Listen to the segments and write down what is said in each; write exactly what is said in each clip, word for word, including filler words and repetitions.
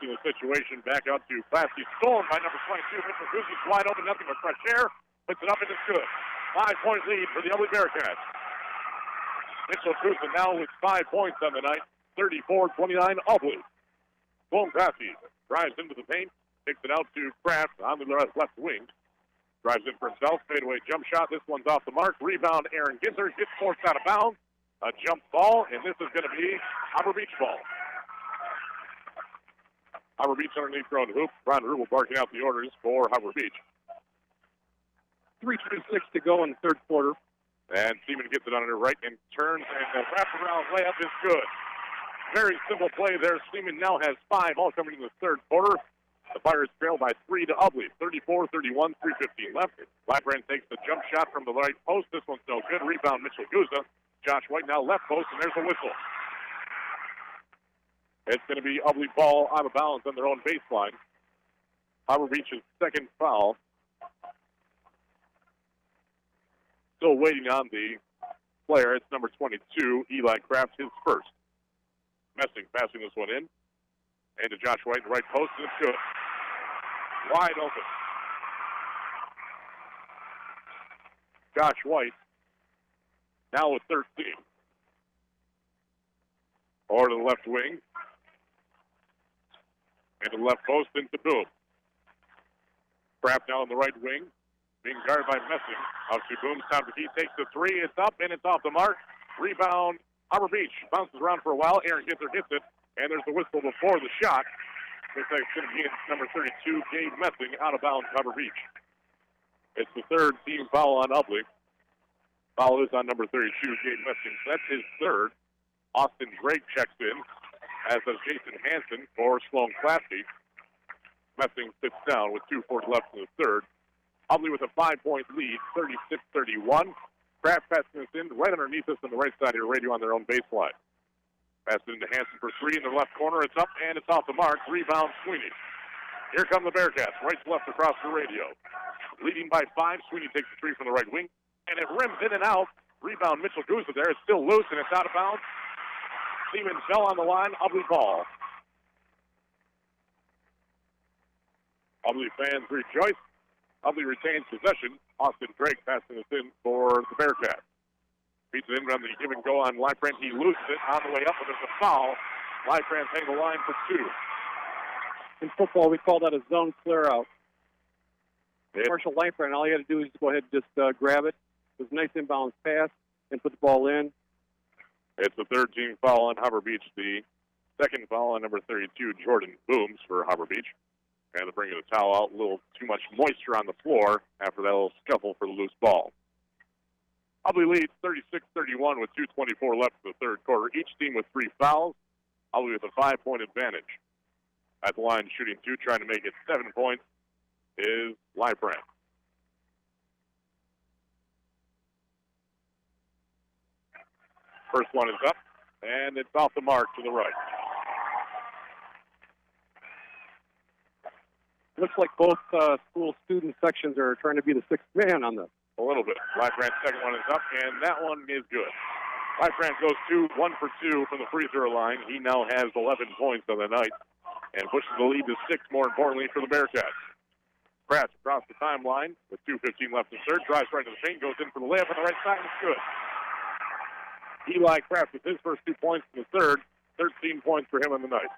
Watching the situation back out to Classy. Stolen by number twenty-two. Mitchell Guzzi's wide open. Nothing but fresh air. Puts it up and it's good. Five-point lead for the Ubly Bearcats. Mitchell Guzzi now with five points on the night. thirty-four twenty-nine Ubly. Sloan Classy drives into the paint. Takes it out to Kraft on the left wing. Drives in for himself. Fadeaway jump shot. This one's off the mark. Rebound Aaron Ginter. Gets forced out of bounds. A jump ball, and this is going to be Harbor Beach ball. Harbor Beach underneath their own hoop. Ron Rubel barking out the orders for Harbor Beach. three twenty-six to go in the third quarter. And Seaman gets it on her right and turns, and the wraparound layup is good. Very simple play there. Seaman now has five, all coming in the third quarter. The Pirates trail by three to Ubly. thirty-four thirty-one, three fifteen left. Blackburn takes the jump shot from the right post. This one's no good. Rebound Mitchell Guzza. Josh White now left post, and there's a whistle. It's going to be Ubly ball out of bounds on their own baseline. Harbor Beach's second foul. Still waiting on the player. It's number twenty-two, Eli Kraft, his first. Messing passing this one in. And to Josh White in the right post, and it's good. Wide open. Josh White now with thirteen. Or to the left wing. And to the left post into Boom. Kraft now on the right wing. Being guarded by Messing. Out to Boom. Time to he takes the three. It's up and it's off the mark. Rebound. Harbor Beach bounces around for a while. Aaron Ginter hits it. And there's the whistle before the shot. Looks like it's going to be number thirty-two, Gabe Messing, out of bounds, Harbor Beach. It's the third team foul on Ubly. Foul is on number thirty-two, Gabe Messing. So that's his third. Austin Drake checks in, as does Jason Hansen for Sloan Classy. Messing sits down with two forty left in the third. Ubly with a five-point lead, thirty-six thirty-one. Kraft passing this in right underneath us on the right side of your radio on their own baseline. Pass it into Hansen for three in the left corner. It's up and it's off the mark. Rebound Sweeney. Here come the Bearcats. Right to left across the radio. Leading by five. Sweeney takes the three from the right wing. And it rims in and out. Rebound Mitchell Guzza there. It's still loose and it's out of bounds. Seaman fell on the line. Ubly ball. Ubly fans rejoice. Ubly retains possession. Austin Drake passing this in for the Bearcats. Beats it in on the give and go on Leifrant. He loses it on the way up, but there's a foul. Leifrant's heading the line for two. In football, we call that a zone clear out. It, Marshall Leifrant, all you got to do is go ahead and just uh, grab it. It was a nice inbounds pass and put the ball in. It's the third team foul on Harbor Beach. The second foul on number thirty-two, Jordan Booms for Harbor Beach. And they're bringing the towel out. A little too much moisture on the floor after that little scuffle for the loose ball. Ubly leads thirty-six thirty-one with two twenty-four left in the third quarter. Each team with three fouls. Ubly with a five-point advantage. At the line, shooting two, trying to make it seven points, is Leifrant. First one is up, and it's off the mark to the right. Looks like both uh, school student sections are trying to be the sixth man on this. A little bit. Leifrant's second one is up, and that one is good. Leifrant goes two, one for two from the free throw line. He now has eleven points on the night and pushes the lead to six, more importantly, for the Bearcats. Kraft across the timeline with two fifteen left in third. Drives right to the paint, goes in for the layup on the right side, and it's good. Eli Kraft with his first two points in the third. thirteen points for him on the night.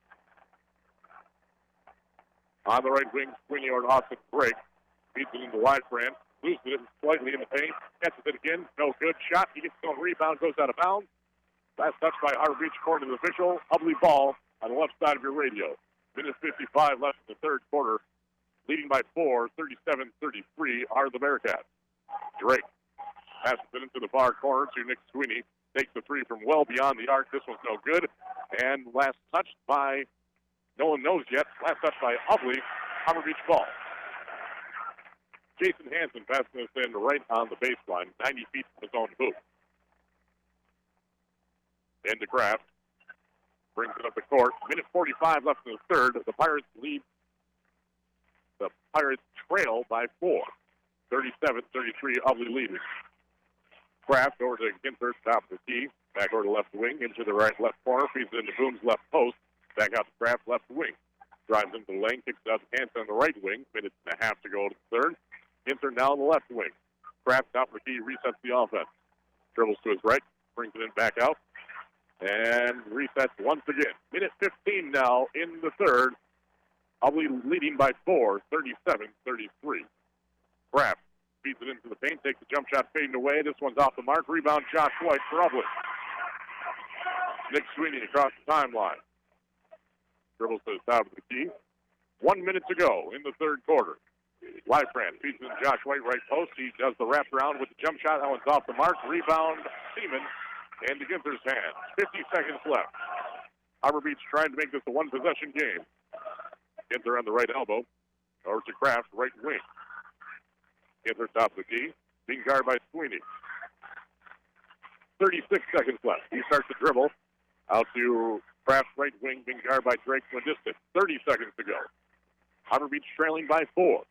On the right wing, Sweeney or Austin Drake. Beats it into Leifrant. Loses it slightly in the paint. Catches it again. No good. Shot. He gets his own rebound. Goes out of bounds. Last touch by Harbor Beach according to the official. Ubly ball on the left side of your radio. Minute fifty-five left in the third quarter. Leading by four, thirty-seven thirty-three are the Bearcats. Drake passes it into the far corner to Nick Sweeney. Takes the three from well beyond the arc. This one's no good. And last touch by, no one knows yet, last touch by Ubly. Harbor Beach ball. Jason Hansen passing this in right on the baseline, ninety feet from his own hoop. Into Kraft. Brings it up the court. Minute forty-five left in the third. The Pirates lead. The Pirates trail by four. thirty-seven thirty-three, Ubly leaders. Kraft over to Ginter, top of the key. Back over to left wing, into the right left corner. Feeds it into Boone's left post. Back out to Kraft, left wing. drives into the lane, kicks it out to Hansen on the right wing. Minutes and a half to go to the third. Ginter now on the left wing. Kraft top for key, resets the offense. Dribbles to his right, brings it in back out, and resets once again. Minute fifteen now in the third. Ubly leading by four, thirty-seven thirty-three. Kraft feeds it into the paint, takes the jump shot fading away. This one's off the mark. Rebound, Josh White for Ubly. Nick Sweeney across the timeline. Dribbles to the top of the key. One minute to go in the third quarter. Lyfran feeds it to Josh White, right post. He does the wraparound with the jump shot. That one's off the mark. Rebound, Seaman, into Ginther's hands. fifty seconds left. Harbor Beach trying to make this a one-possession game. Ginther on the right elbow. Over to Kraft, right wing. Ginther top of the key. Being guarded by Sweeney. thirty-six seconds left. He starts to dribble. Out to Kraft, right wing, being guarded by Drake from a distance. thirty seconds to go. Harbor Beach trailing by four.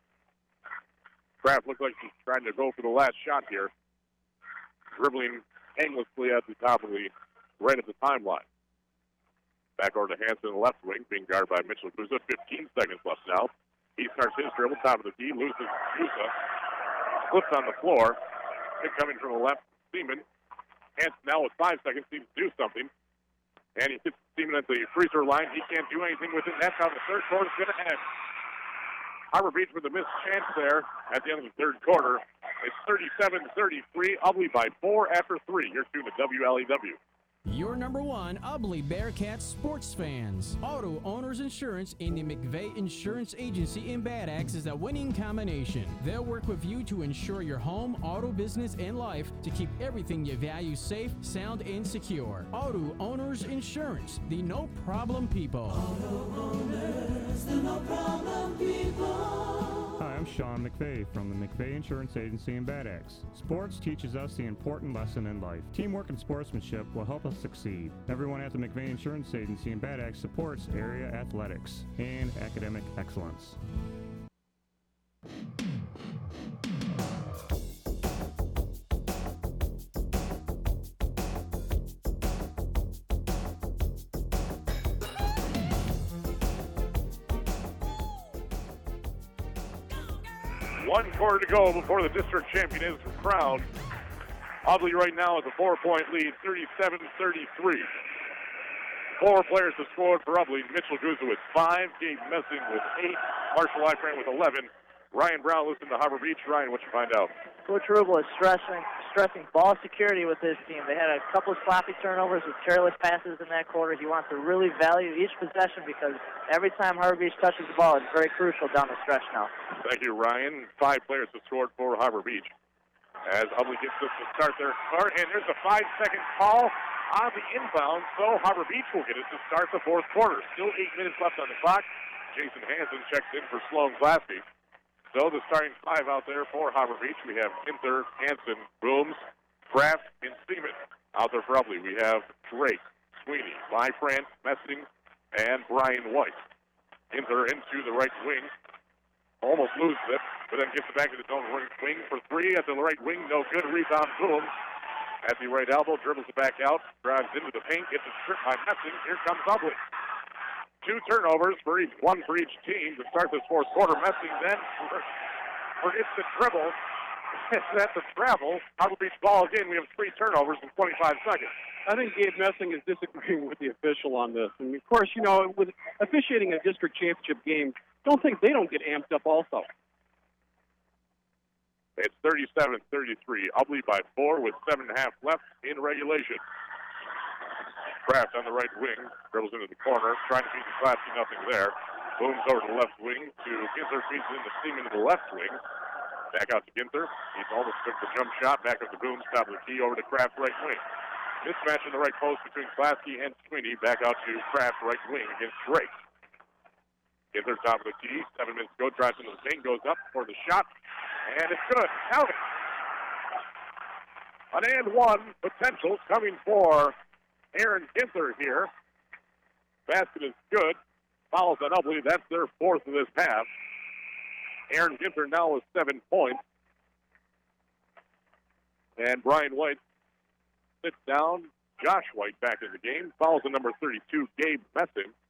Kraft looks like he's trying to go for the last shot here. Dribbling aimlessly at the top of the, right at the timeline. Back over to Hansen, the left wing, being guarded by Mitchell Guza. fifteen seconds left now. He starts his dribble, top of the key, loses Guza. Flips on the floor. Kick coming from the left, Seaman. Hansen now with five seconds seems to do something. And he hits Seaman at the free throw line. He can't do anything with it. That's how the third quarter is going to end. Harbor Beach with a missed chance there at the end of the third quarter. It's thirty-seven thirty-three. Ubly by four after three. You're tuned to W L E W. Your number one Ubly Bearcats sports fans. Auto Owners Insurance and the McVeigh Insurance Agency in Bad Axe is a winning combination. They'll work with you to insure your home, auto, business, and life to keep everything you value safe, sound, and secure. Auto Owners Insurance, the no-problem people. Auto Owners, the no-problem people. Hi, I'm Sean McVeigh from the McVeigh Insurance Agency in Bad Axe. Sports teaches us the important lesson in life. Teamwork and sportsmanship will help us succeed. Everyone at the McVeigh Insurance Agency in Bad Axe supports area athletics and academic excellence. One quarter to go before the district champion is crowned. Ubly right now is a four-point lead, thirty-seven thirty-three. Four players have scored for Ubly. Mitchell Guza with five, Gabe Messing with eight, Marshall Lyfran with eleven. Ryan Brown listening to Harbor Beach. Ryan, what you find out? Coach Rubel is stressing, stressing ball security with his team. They had a couple of sloppy turnovers with careless passes in that quarter. He wants to really value each possession because every time Harbor Beach touches the ball, it's very crucial down the stretch now. Thank you, Ryan. Five players have scored for Harbor Beach. As Ubly gets this to start their start, and there's a five-second call on the inbound, so Harbor Beach will get it to start the fourth quarter. Still eight minutes left on the clock. Jason Hansen checks in for Sloan Glasky. So the starting five out there for Harbor Beach, we have Ginther, Hansen, Booms, Kraft, and Seaman. Out there for Ubly, we have Drake, Sweeney, Lyfran, Messing, and Brian White. Ginther into the right wing. Almost loses it, but then gets it back to his own wing for three at the right wing. No good. Rebound, Boom. At the right elbow, dribbles it back out, drives into the paint, gets it stripped by Messing. Here comes Ubly. Two turnovers for each, one for each team to start this fourth quarter. Messing then forgets to dribble. That's a travel. Harbor Beach ball again. We have three turnovers in twenty-five seconds. I think Gabe Messing is disagreeing with the official on this. And, of course, you know, with officiating a district championship game, don't think they don't get amped up also. It's thirty-seven thirty-three. Ubly by four with seven and a half left in regulation. Kraft on the right wing, dribbles into the corner, trying to beat the Classy, nothing there. Booms over to the left wing to Ginther, feeds it into Seaman to the left wing. Back out to Ginther. He's almost took the jump shot. Back up to Booms, top of the key, over to Kraft, right wing. Mismatch in the right post between Klasky and Sweeney. Back out to Kraft, right wing against Drake. Ginther, top of the key. Seven minutes to go. Drives into the paint, goes up for the shot. And it's good. Count it. An and one potential coming for Aaron Ginther here. Basket is good. Fouls on Ubly. That's their fourth of this half. Aaron Ginther now with seven points. And Brian White sits down. Josh White back in the game. Fouls on number thirty-two, Gabe Messing.